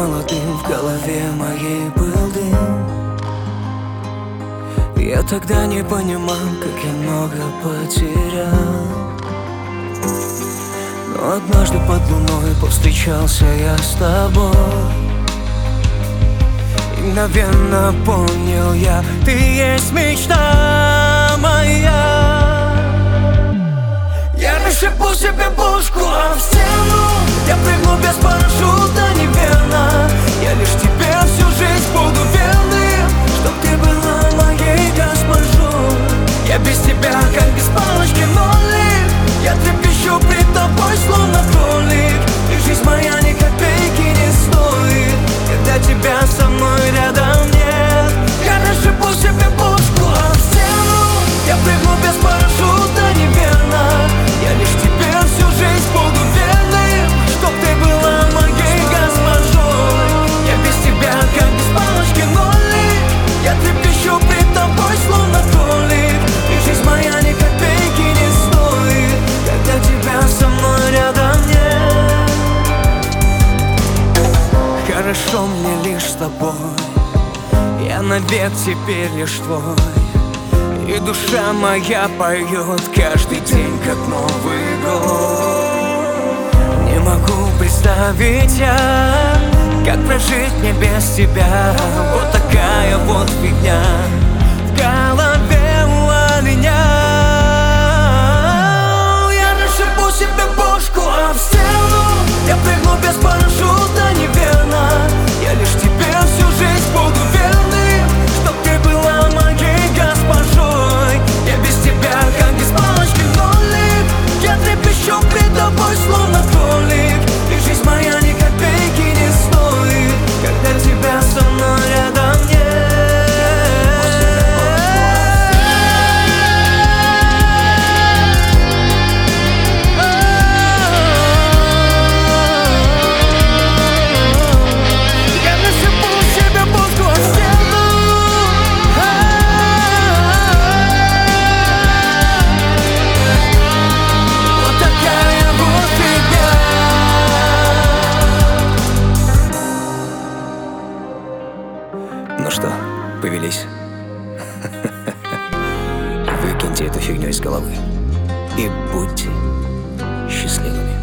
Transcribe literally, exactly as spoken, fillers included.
молодым, в голове моей был дым. Я тогда не понимал, как я много потерял. Но однажды под луной повстречался я с тобой. И мгновенно понял я, ты есть мечта моя. Я расшибу себе бошку об стену, я прыгну без парашюта, неверно. Я лишь тебе всю жизнь буду верным, чтоб ты была моей госпожой. Я без тебя, как без палочки нолик. Я трепещу пред тобой, словно кролик. И жизнь моя ни копейки не стоит, когда тебя со мной рядом нет. Я расшибу себе бошку об стену, я прыгну без парашюта, неверно. Я лишь тебе всю жизнь буду верным, чтоб ты была моей госпожой. Я без тебя, как без палочки нолик. Я трепещу пред тобой, словно кролик. И жизнь моя ни копейки не стоит, когда тебя со мной рядом нет. Хорошо мне лишь с тобой, я навек теперь лишь твой. И душа моя поет каждый день, как Новый год. Не могу представить я, как прожить мне без тебя. Вот такая вот фигня в голове у меня. Я расшибу себе бошку об стену, я прыгну без парашюта, неверно. Я лишь тебе всю жизнь буду верным, чтоб ты была моей госпожой. Я без тебя, как без палочки нолик. Я трепещу пред тобой, словно кролик. И жизнь моя ни копейки не стоит, когда тебя со мной рядом нет. Я расшибу себе бошку об стену. Вот такая вот фигня. Ну что, повелись? Выкиньте эту фигню из головы и будьте счастливыми.